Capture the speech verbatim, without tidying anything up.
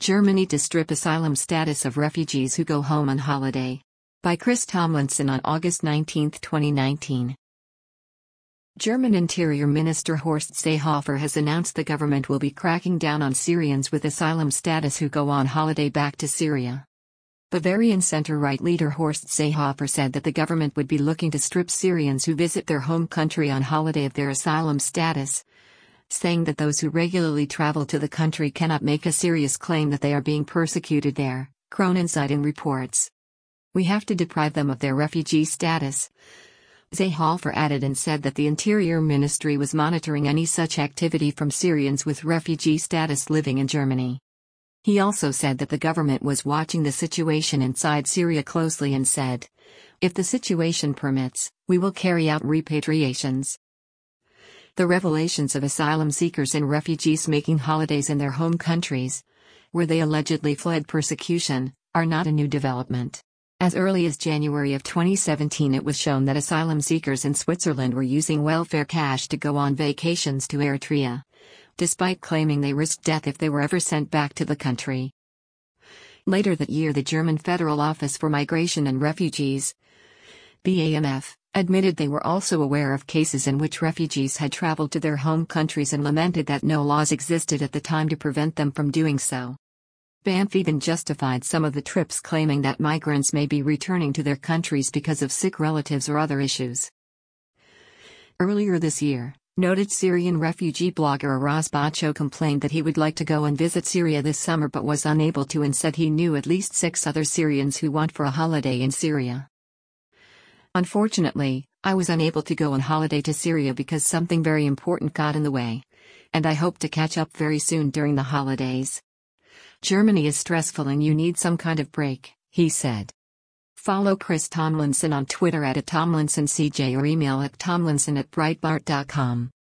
Germany to strip asylum status of refugees who go home on holiday. By Chris Tomlinson on August nineteenth, twenty nineteen. German Interior Minister Horst Seehofer has announced the government will be cracking down on Syrians with asylum status who go on holiday back to Syria. Bavarian center-right leader Horst Seehofer said that the government would be looking to strip Syrians who visit their home country on holiday of their asylum status, saying that those who regularly travel to the country cannot make a serious claim that they are being persecuted there, Kronenzeitung reports. We have to deprive them of their refugee status, Seehofer added, and said that the Interior Ministry was monitoring any such activity from Syrians with refugee status living in Germany. He also said that the government was watching the situation inside Syria closely and said, "If the situation permits, we will carry out repatriations." The revelations of asylum seekers and refugees making holidays in their home countries, where they allegedly fled persecution, are not a new development. As early as January of twenty seventeen, it was shown that asylum seekers in Switzerland were using welfare cash to go on vacations to Eritrea, despite claiming they risked death if they were ever sent back to the country. Later that year, the German Federal Office for Migration and Refugees, B A M F, admitted they were also aware of cases in which refugees had traveled to their home countries and lamented that no laws existed at the time to prevent them from doing so. B A M F even justified some of the trips, claiming that migrants may be returning to their countries because of sick relatives or other issues. Earlier this year, noted Syrian refugee blogger Aras Bacho complained that he would like to go and visit Syria this summer but was unable to, and said he knew at least six other Syrians who want for a holiday in Syria. "Unfortunately, I was unable to go on holiday to Syria because something very important got in the way, and I hope to catch up very soon during the holidays. Germany is stressful and you need some kind of break," he said. Follow Chris Tomlinson on Twitter at Tomlinson C J or email at tomlinson at breitbart dot com.